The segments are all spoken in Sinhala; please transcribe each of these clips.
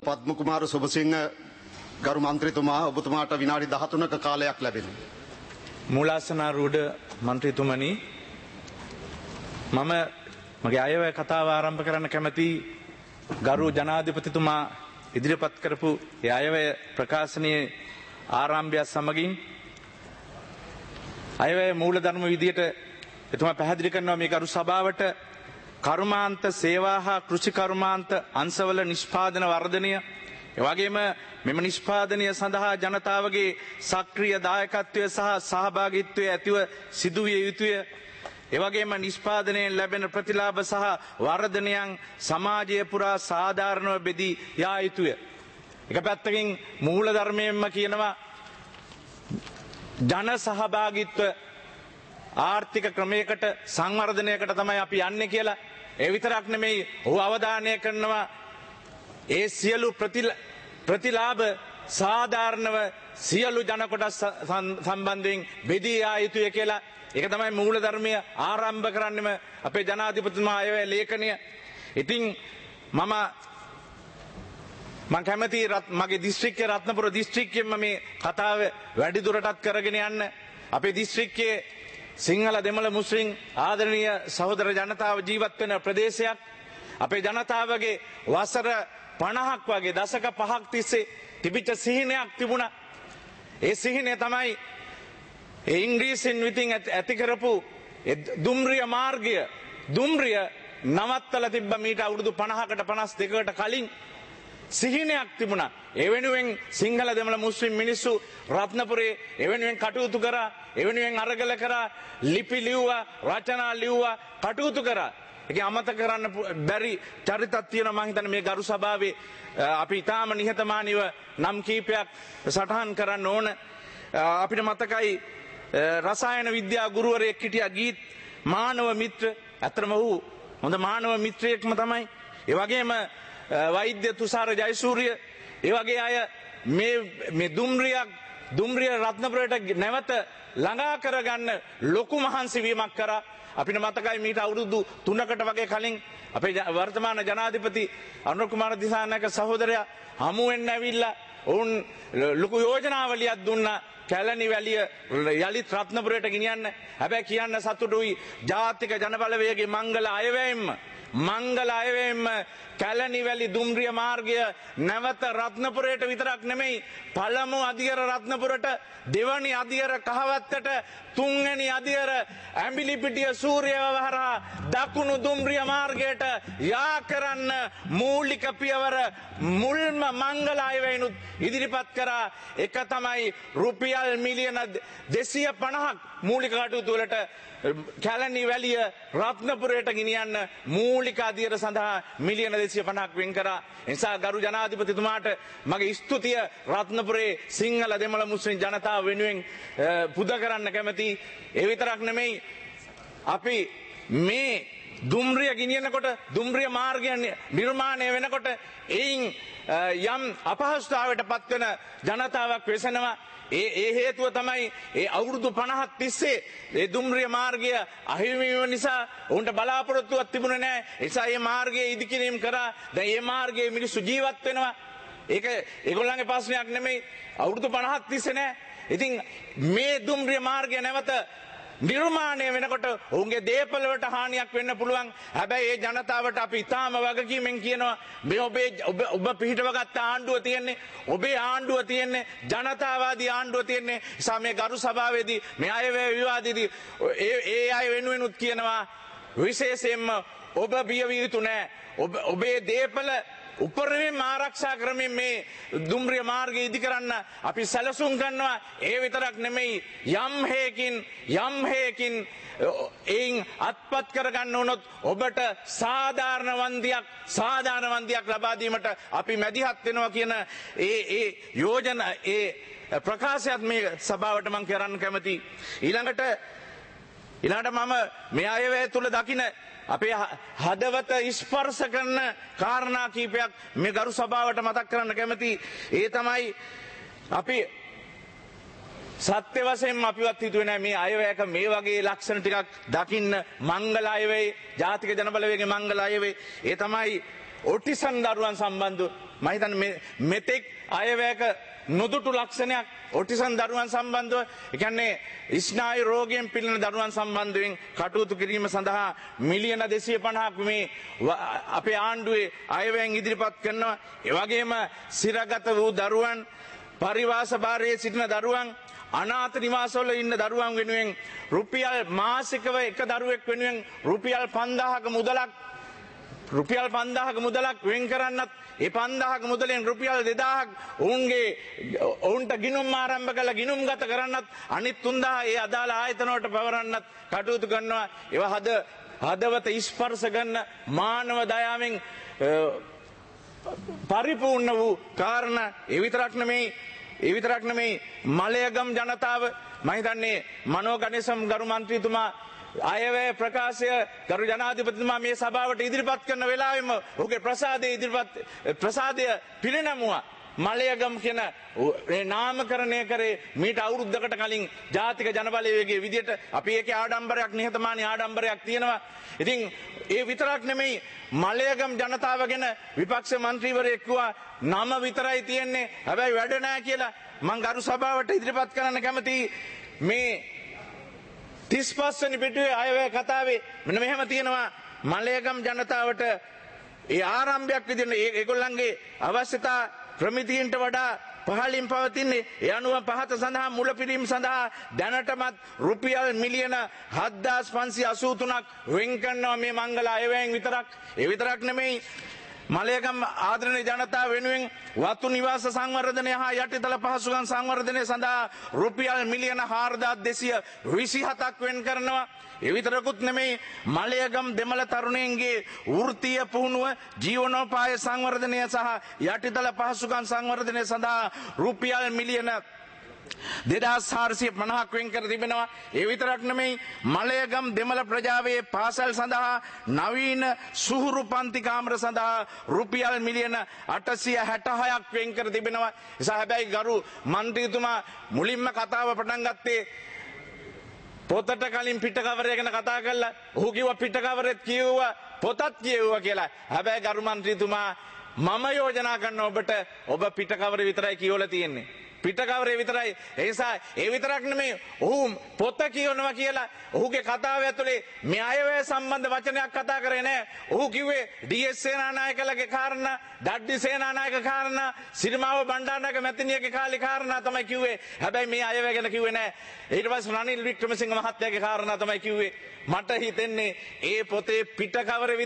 පද්ම කුමාර සුබසිංහ ගරු මන්ත්‍රීතුමා ඔබතුමාට විනාඩි 13ක කාලයක් ලැබෙනවා. මූලාසනාරූඪ මන්ත්‍රීතුමනි මම මගේ අයවැය කතාව ආරම්භ කරන්න කැමති ගරු ජනාධිපතිතුමා ඉදිරිපත් කරපු ඒ අයවැය ප්‍රකාශනයේ ආරම්භය සමගින් අයවැය මූලධර්ම විදියට එතුමා පැහැදිලි කරනවා මේ ගරු සභාවට කර්මාන්ත සේවා හා කෘෂි කර්මාන්ත අංශවල නිෂ්පාදන වර්ධනය එවැගේම මෙම නිෂ්පාදනය සඳහා ජනතාවගේ සක්‍රීය දායකත්වය සහ සහභාගීත්වය ඇතිව සිදුවිය යුතුය. එවැගේම නිෂ්පාදනයෙන් ලැබෙන ප්‍රතිලාභ සහ වර්ධනයන් සමාජය පුරා සාධාරණව බෙදී යා යුතුය. එක පැත්තකින් මූල ධර්මයෙන්ම කියනවා ජන සහභාගීත්ව ආර්ථික ක්‍රමයකට සංවර්ධනයකට තමයි අපි යන්නේ කියලා. ඒ විතරක් නෙමෙයි ඔහු අවධානය කරනවා ඒ සියලු ප්‍රතිලාභ සාධාරණව සියලු ජන කොටස් සම්බන්ධයෙන් බෙදී යා යුතුය කියලා. ඒක තමයි මූල ධර්මය ආරම්භ කරන්නෙම අපේ ජනාධිපතිතුමා අයවැය ලේඛනය. ඉතින් මම කැමති මගේ දිස්ත්‍රික්කයේ රත්නපුර දිස්ත්‍රික්කයෙන්ම මේ කතාව වැඩිදුරටත් කරගෙන යන්න. අපේ දිස්ත්‍රික්කයේ සිංහල දෙමළ මුස්ලිම් ආදරණීය සහෝදර ජනතාව ජීවත් වෙන ප්‍රදේශයක්. අපේ ජනතාවගේ වසර 50ක් වගේ දශක 5ක් තිස්සේ තිබිච්ච සිහිනයක් තිබුණා. ඒ සිහිනය තමයි ඒ ඉංග්‍රීසින් විසින් ඇති කරපු දුම්රිය මාර්ගය. දුම්රිය නවත්තලා තිබ්බ මීට අවුරුදු 50කට 52කට කලින් සිහිනයක් තිබුණා. ඒ වෙනුවෙන් සිංහල දෙමළ මුස්ලිම් මිනිස්සු රත්නපුරේ ඒ වෙනුවෙන් කටයුතු කරා. ඒ වෙනුවෙන් අරගල කරා, ලිපි ලිව්වා, රචනා ලිව්වා, කටයුතු කරා. ඒක අමතක කරන්න බැරි චරිතක් තියෙනවා. මම හිතන්නේ මේ ගරු සභාවේ අපි ඊටාම නිහතමානීව නම් කීපයක් සටහන් කරන්න ඕන. අපිට මතකයි රසායන විද්‍යා ගුරුවරයෙක් හිටියා ගීත් මානව මිත්‍ර. අතරම ඔහු හොඳ මානව මිත්‍රයෙක්ම තමයි. ඒ වගේම වෛද්‍ය තුෂාර ජයසූරිය ඒ වගේ අය මේ දුම්රිය රත්නපුරයට නැවත ළඟා කරගන්න ලොකු මහන්සි වීමක් කරා. අපිට මතකයි මීට අවුරුදු 3කට වගේ කලින් අපේ වර්තමාන ජනාධිපති අනුර කුමාර දිසානායක සහෝදරයා හමු වෙන්න ඇවිල්ලා ඔවුන් ලොකු යෝජනාවලියක් දුන්නා කැලණි වැලිය යලිත් රත්නපුරයට ගෙනියන්න. හැබැයි කියන්න සතුටුයි ජාතික ජනබලවේගයේ මංගල අයවැයෙන්ම කැලණි වැලි දුම්රිය මාර්ගය නැවත රත්නපුරයට විතරක් නෙමෙයි පළමු අදියර රත්නපුරට, දෙවනි අදියර කහවත්තට, තුන්වෙනි අදියර ඇඹිලිපිටිය සූර්යවැව හරහා දකුණු දුම්රිය මාර්ගයට යා කරන්න මූලික පියවර මුල්ම මංගල අයවැයනුත් ඉදිරිපත් කරා. එක තමයි රුපියල් මිලියන 250ක් මූලික කටයුතු වලට කැලණි වැලිය රත්නපුරයට ගෙනියන්න මූලික අධියර සඳහා මිලියන 250ක් වෙන් කරා. නිසා ගරු ජනාධිපතිතුමාට මගේ ස්තුතිය රත්නපුරේ සිංහල දෙමළ මුස්ලිම් ජනතාව වෙනුවෙන් පුද කරන්න කැමැති. ඒ විතරක් නෙමෙයි අපි මේ දුම්රිය ගෙනියනකොට දුම්රිය මාර්ගය නිර්මාණය වෙනකොට එයින් යම් අපහසුතාවයට පත්වන ජනතාවක් වෙසෙනවා. ඒ හේතුව තමයි ඒ අවුරුදු 50ක් තිස්සේ ඒ දුම්රිය මාර්ගය අහිමි වීම නිසා උන්ට බලාපොරොත්තුවක් තිබුණේ නැහැ. ඒ නිසා මේ මාර්ගය ඉදිකිරීම කරා. දැන් මේ මාර්ගයේ මිනිස්සු ජීවත් වෙනවා. ඒක ඒගොල්ලන්ගේ ප්‍රශ්නයක් නෙමෙයි. අවුරුදු 50ක් තිස්සේ නෑ. ඉතින් මේ දුම්රිය මාර්ගය නැවත නිර්මාණය වෙනකොට ඔවුන්ගේ දේපල වලට හානියක් වෙන්න පුළුවන්. හැබැයි ඒ ජනතාවට අපි ඉතාම වගකීමෙන් කියනවා මේ ඔබ පිහිටවගත්ත ආණ්ඩුව තියෙන්නේ, ඔබේ ආණ්ඩුව තියෙන්නේ, ජනතාවාදී ආණ්ඩුව තියෙන්නේ. නිසා මේ ගරු සභාවේදී මේ අයවැය විවාදයේදී ඒ අය වෙනුවෙනුත් කියනවා විශේෂයෙන්ම ඔබ බිය විය යුතු නෑ. ඔබේ දේපල උපරිම ආරක්ෂා කරමින් මේ දුම්රිය මාර්ගය ඉදි කරන්න අපි සැලසුම් කරනවා. ඒ විතරක් නෙමෙයි යම් හේකින් එයින් අත්පත් කරගන්න වුණොත් ඔබට සාධාරණ වන්දියක් ලබා දීමට අපි මැදිහත් වෙනවා කියන ඒ යෝජන ඒ ප්‍රකාශයත් මේ සභාවට මම කරන්න කැමතියි. ඊළඟට මම මේ අයවැය තුල දකින අපේ හදවත ස්පර්ශ කරන කාරණා කීපයක් මේ ගරු සභාවට මතක් කරන්න කැමතියි. ඒ තමයි අපි සත්‍ය වශයෙන්ම අපිවත් හිතුවේ නෑ මේ අයවැයක මේ වගේ ලක්ෂණ ටිකක් දකින්න. මංගල අයවැය, ජාතික ජනබලවේගයේ මංගල අයවැය. ඒ තමයි ඔටිසන් දරුවන් සම්බන්ධව මම හිතන්නේ මෙතෙක් අයවැයක නොදුටු ලක්ෂණයක් ඔටිසන් දරුවන් සම්බන්ධව ඒ කියන්නේ ස්නායු රෝගයෙන් පිළින දරුවන් සම්බන්ධයෙන් කටයුතු කිරීම සඳහා මිලියන 250ක් මේ අපේ ආණ්ඩුවේ අයවැයෙන් ඉදිරිපත් කරනවා. ඒ වගේම සිරගත වූ දරුවන්, පරිවාස භාරයේ සිටින දරුවන්, අනාථ නිවාසවල ඉන්න දරුවන් වෙනුවෙන් රුපියල් මාසිකව එක දරුවෙක් වෙනුවෙන් රුපියල් 5000ක මුදලක් වෙන් කරන්නත්, ඒ 5000ක මුදලෙන් රුපියල් 2000ක් ඔවුන්ට ගිණුම් ආරම්භ කළ ගිණුම්ගත කරන්නත්, අනිත් 3000 ඒ අදාළ ආයතන වලට පවරන්නත් කටයුතු කරනවා. ඒවා හදවත ස්පර්ශ කරන මානව දයාවෙන් පරිපූර්ණ වූ කාරණා. ඒ විතරක් නෙමෙයි මලයගම් ජනතාව මම හිතන්නේ මනෝගණේසම් ගරු මන්ත්‍රීතුමා අයවැය ප්‍රකාශය ගරු ජනාධිපතිතුමා මේ සභාවට ඉදිරිපත් කරන වෙලාවෙම ඔහුගේ ප්‍රසාදය පිළිනැමුවා. මලයගම් කියන නාමකරණය කරේ මීට අවුරුද්දකට කලින් ජාතික ජනබලවේගයේ විදියට. අපි ඒකේ ආඩම්බරයක්, නිහතමානී ආඩම්බරයක් තියෙනවා. ඉතින් ඒ විතරක් නෙමෙයි මලයගම් ජනතාව ගැන විපක්ෂ මන්ත්‍රීවරයෙක් කිව්වා නම විතරයි තියෙන්නේ, හැබැයි වැඩ නැහැ කියලා. මම ගරු සභාවට ඉදිරිපත් කරන්න කැමතියි මේ 35 වෙනි පිටුවේ අයවැය කතාවේ මෙන්න මෙහෙම තියෙනවා. මලයගම් ජනතාවට ඒ ආරම්භයක් විදිහට ඒගොල්ලන්ගේ අවශ්‍යතා ප්‍රමිතියින්ට වඩා පහළින් පවතින්නේ. ඒ අනුව පහත සඳහා මුලපිරීම සඳහා දැනටමත් රුපියල් මිලියන 7583ක් වෙන් කරනවා මේ මංගල අයවැයෙන් විතරක්. ඒ විතරක් නෙමෙයි මලයගම් ආදරණීය ජනතාව වෙනුවෙන් වතු නිවාස සංවර්ධනය හා යටිතල පහසුකම් සංවර්ධනය සඳහා රුපියල් මිලියන 4227ක් වෙන් කරනවා. ඒ විතරකුත් නෙමෙයි මලයගම් දෙමළ තරුණයන්ගේ වෘත්තීය පුහුණුව, ජීවනෝපාය සංවර්ධනය සහ යටිතල පහසුකම් සංවර්ධනය සඳහා රුපියල් මිලියන 2450ක් වෙන් කර තිබෙනවා. ඒ විතරක් නෙමෙයි මලයගම් දෙමළ ප්‍රජාවේ පාසල් සඳහා නවීන සුහුරු පන්ති කාමර සඳහා රුපියල් මිලියන 866ක් වෙන් කර තිබෙනවා. එසා හැබැයි ගරු මන්ත්‍රීතුමා මුලින්ම කතාව පටන් ගත්තේ පොතට කලින් පිටකවරය ගැන කතා කළා. ඔහු කිව්වා පිටකවරෙත් කියෙව්වා, පොතත් කියෙව්වා කියලා. හැබැයි ගරු මන්ත්‍රීතුමා මම යෝජනා කරන ඔබට ඔබ පිටකවරය විතරයි කියවලා තියෙන්නේ. පිටකවරේ විතරයි. ඒ නිසා ඒ විතරක් නෙමෙයි ඔහු පොත කියවනවා කියලා ඔහුගේ කතාව ඇතුලේ මේ අයවැය සම්බන්ධ වචනයක් කතා කරේ නැහැ. ඔහු කිව්වේ ඩී.එස්. සේනානායකලගේ කාරණා, ඩඩ්ඩි සේනානායක කාරණා, සිරිමාව බණ්ඩාරනායක මැතිණියගේ කාලේ කාරණා තමයි කිව්වේ. හැබැයි මේ අයවැය ගැන කිව්වේ නැහැ. ඊට පස්සේ රනිල් වික්‍රමසිංහ මහත්තයාගේ කාරණා තමයි කිව්වේ. මට හිතෙන්නේ ඒ පොතේ පිටකවරේ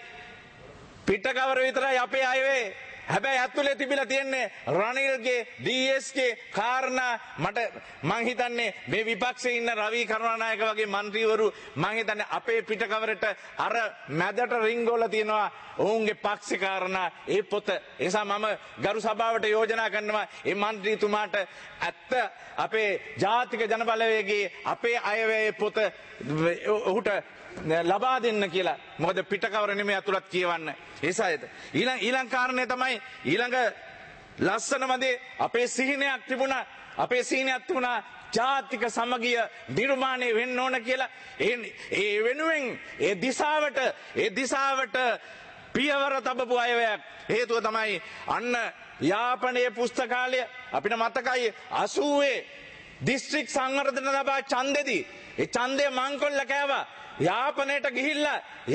විතරයි අපේ අයවැය. හැබැයි ඇතුලේ තිබිලා තියෙන්නේ රනිල්ගේ, ඩී.එස්.ගේ කාරණා. මං හිතන්නේ මේ විපක්ෂයේ ඉන්න රවි කරුණානායක වගේ മന്ത്രിවරු මං හිතන්නේ අපේ පිටකවරට අර මැදට රින්ගෝල තියෙනවා ඔවුන්ගේ පක්ෂ කාරණා ඒ පොත. එසා මම ගරු සභාවට යෝජනා කරනවා මේ മന്ത്രിතුමාට ඇත්ත අපේ ජාතික ජනබලවේගයේ අපේ අයවැයේ පොත ඔහුට ලබා දෙන්න කියලා. මොකද පිටකවර නෙමෙයි අතුලත් කියවන්න. ඒසයිද ඊළඟ කාරණේ තමයි ඊළඟ ලස්සනම දේ අපේ සිහිනයක් තිබුණා. ජාතික සමගිය නිර්මාණය වෙන්න ඕන කියලා. ඒ වෙනුවෙන් ඒ දිශාවට පියවර තබපු අයවැයක්. හේතුව තමයි අන්න යාපනයේ පුස්තකාලය අපිට මතකයි 80 දිස්ත්‍රික් සංවර්ධන සභා ඡන්දෙදී ඒ ඡන්දය මංකොල්ල කෑවා. යාපනයට ගිහිල්ලා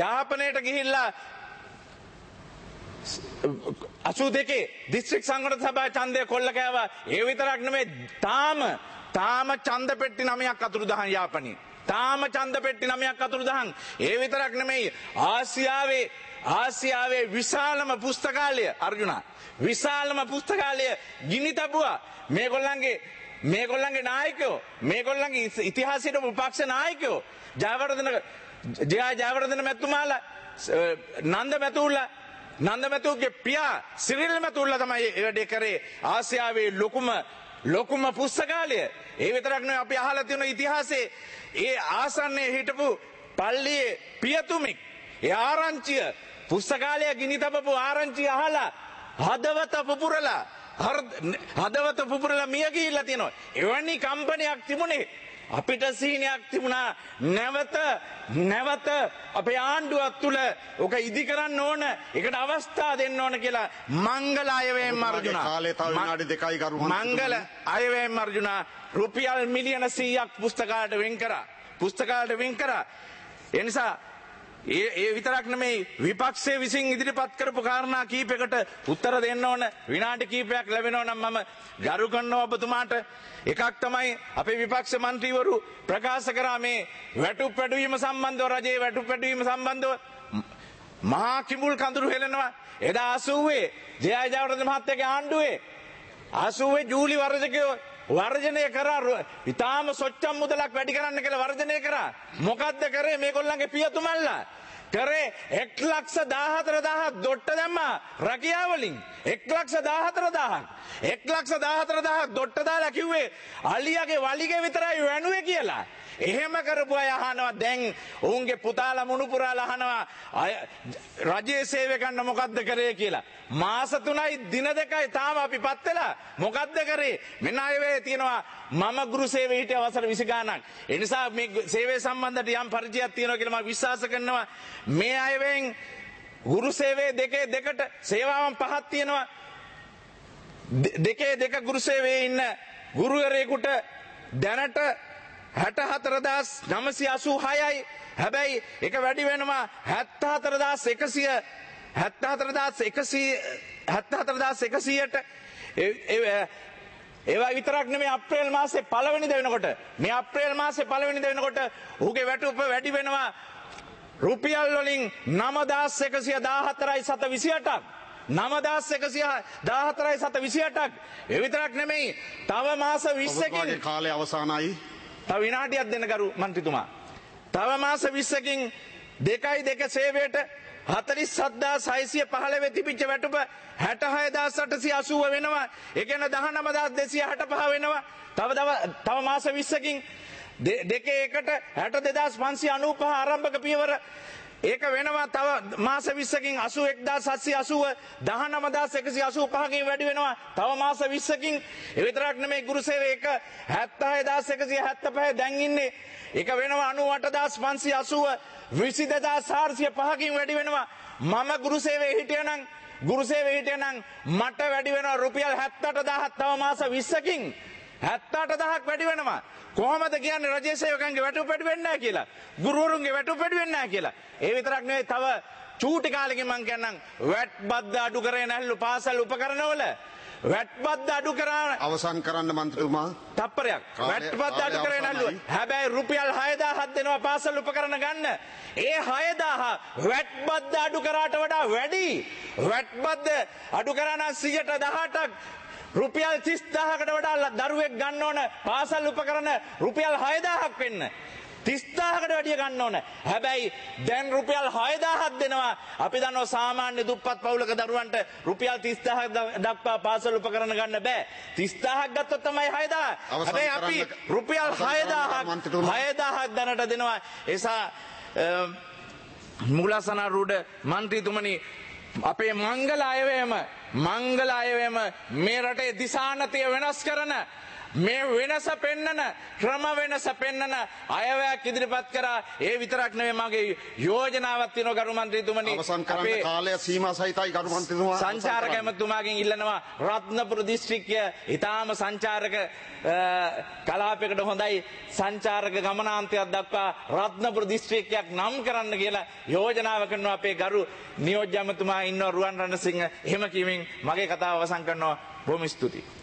82 දිස්ත්‍රික් සංවර්ධන සභා ඡන්දය කොල්ල කෑවා. ඒ විතරක් නෙමෙයි තාම ඡන්ද පෙට්ටි 9ක් අතුරුදහන් යාපනයේ. ඒ විතරක් නෙමෙයි ආසියාවේ විශාලම පුස්තකාලය අර්ජුනා ගිනි තබුවා. මේගොල්ලන්ගේ නායකයෝ, මේගොල්ලන්ගේ ඉතිහාසයට පක්ෂ නායකයෝ ජයවර්ධන මැතිතුමාලා, නන්ද මැතිතුගේ පියා සිරිල් මැතිතුලා තමයි ඒ වැඩේ කරේ. ආසියාවේ ලොකුම පුස්තකාලය. ඒ විතරක් නෙවෙයි අපි අහලා තියෙන ඉතිහාසයේ ඒ ආසන්නයේ හිටපු පල්ලියේ පියතුමෙක් ඒ ආරංචිය පුස්තකාලය ගිනි තබපු ආරංචිය අහලා හදවත පුපුරලා මිය ගිහිල්ලා තියෙනවා. එවැනි කම්පනයක් තිබුණේ අපිට සීනයක් තිබුණා නැවත අපේ ආණ්ඩුවක් තුල ඔක ඉදි කරන්න ඕන ඒකට අවස්ථා දෙන්න ඕන කියලා මංගල අයවැයෙන් අර්ජුනා කාලේ තව විනාඩි 2යි ගරු මංගල අයවැයෙන් අර්ජුනා රුපියල් මිලියන 100ක් පුස්තකාලයට වෙන් කරා ඒ නිසා ඒ විතරක් නෙමෙයි විපක්ෂයේ විසින් ඉදිරිපත් කරපු කාරණා කීපයකට උත්තර දෙන්න ඕන විනාඩි කීපයක් ලැබෙනවා නම් මම ගරු කරනවා ඔබතුමාට එකක් තමයි අපේ විපක්ෂ മന്ത്രിවරු ප්‍රකාශ කරා මේ වැටුප් වැඩිවීම සම්බන්ධව රජයේ වැටුප් වැඩිවීම සම්බන්ධව මහා කිඹුල් කඳුරු හෙලනවා එදා 80 ජයජයවර්ධන මහත්තයාගේ ආණ්ඩුවේ 80 ජූලි වර්ජකයෝ වර්ජනය කරා ඉතාම සොච්චම් මුදලක් වැඩි කරන්න කියලා වර්ජනය කරා මොකද්ද කරේ මේගොල්ලන්ගේ පියතුමල්ලා කරේ 1,14,000 දොට්ට දැම්මා රැකියාව වලින් 1,14,000 දොට්ට දාලා කිව්වේ අලියාගේ වලිගේ විතරයි වැණුවේ කියලා එහෙම කරපු අය අහනවා දැන් උන්ගේ පුතාලා මුණුපුරාලා අහනවා රජයේ සේවකයන් මොකද්ද කරේ කියලා මාස 3යි දින 2යි තාම අපි පත් වෙලා මොකද්ද කරේ මෙන්න අයවේ තියෙනවා මම ගුරු සේවයේ හිටිය අවසර 20 ගාණක් ඒ නිසා මේ සේවය සම්බන්ධට යම් පරිචයක් තියෙනවා කියලා මම විශ්වාස කරනවා මේ අයවෙන් ගුරු සේවයේ දෙකට සේවාවන් පහක් තියෙනවා දෙක ගුරු සේවයේ ඉන්න ගුරුවරයෙකුට දැනට 64,986යි හැබැයි ඒක වැඩි වෙනවා 74,100ට ඒවා විතරක් නෙමෙයි අප්‍රේල් මාසේ පළවෙනිද වෙනකොට ඌගේ වැටුප වැඩි වෙනවා රුපියල් වලින් 9,114යි 728ක් 9,114යි 728ක් ඒ විතරක් නෙමෙයි තව මාස 20කින් කාලය අවසానයි තව විනාඩියක් දෙන්න ගරු මන්ත්‍රීතුමා. තව මාස 20කින් 2.2 සේවයට 47,615 තිබිච්ච වැටුප 66,880 වෙනවා. ඒ කියන්නේ 19,265 වෙනවා. තව මාස 20කින් දෙකේ එකට 62,595 ආරම්භක පියවර ඒක වෙනවා තව මාස 20කින් 81,780 19,185කින් වැඩි වෙනවා තව මාස 20කින් ඒ විතරක් නෙමෙයි ගුරු සේවය එක 76,175 දැන් ඉන්නේ ඒක වෙනවා 98,580 22,405කින් වැඩි වෙනවා මම ගුරු සේවයේ හිටියනම් මට වැඩි වෙනවා රුපියල් 78,000 තව මාස 20කින් 78,000ක් වැඩි වෙනවා කොහොමද කියන්නේ රජයේ සේවකයන්ගේ වැටුප් වැඩි වෙන්නේ නැහැ කියලා ගුරුවරුන්ගේ වැටුප් වැඩි වෙන්නේ නැහැ කියලා ඒ විතරක් නෙවෙයි තව චූටි කාලෙකින් මං කියන්නම් වැට් බද්ද අඩු කරේ නැල්ලු පාසල් උපකරණවල වැට් බද්ද අඩු කරා අවසන් කරන්න මන්ත්‍රීතුමා තප්පරයක් වැට් බද්ද අඩු කරේ නැල්ලු හැබැයි රුපියල් 6,000ක් දෙනවා පාසල් උපකරණ ගන්න ඒ 6,000 වැට් බද්ද අඩු කරාට වඩා වැඩි වැට් බද්ද අඩු කරා නම් 118ක් රුපියල් 30,000කට වඩා දරුවෙක් ගන්න ඕන පාසල් උපකරණ රුපියල් 6,000ක් වෙන්න 30,000කට වැඩිය ගන්න ඕන හැබැයි දැන් රුපියල් 6,000ක් දෙනවා අපි දන්නවා සාමාන්‍ය දුප්පත් පවුලක දරුවන්ට රුපියල් 30,000ක් දක්වා පාසල් උපකරණ ගන්න බෑ 30,000ක් ගත්තොත් තමයි 6,000 හැබැයි අපි රුපියල් 6,000ක් දැනට දෙනවා ඒසා මුලසනාරුඩ මන්ත්‍රීතුමනි අපේ මංගල අයවැයම මේ රටේ දිසානතිය වෙනස් කරන මේ වෙනස පෙන්නන ක්‍රම වෙනස පෙන්නන අයවැයක් ඉදිරිපත් කරා ඒ විතරක් නෙවෙයි මගේ යෝජනාවක් තියෙනවා ගරු මන්ත්‍රීතුමනි අවසන් කරන්න කාලය සීමා සහිතයි ගරු මන්ත්‍රීතුමා සංචාරක ඇමතුමාගෙන් ඉල්ලනවා රත්නපුර දිස්ත්‍රික්කය ඊටාම සංචාරක කලාපයකට හොඳයි සංචාරක ගමනාන්තයක් දක්වා රත්නපුර දිස්ත්‍රික්කයක් නම් කරන්න කියලා යෝජනාව කරනවා අපේ ගරු නියෝජ්‍ය ඇමතුමා ඉන්නවා රුවන් රණසිංහ එහෙම කියමින් මගේ කතාව අවසන් කරනවා බොහොම ස්තුතියි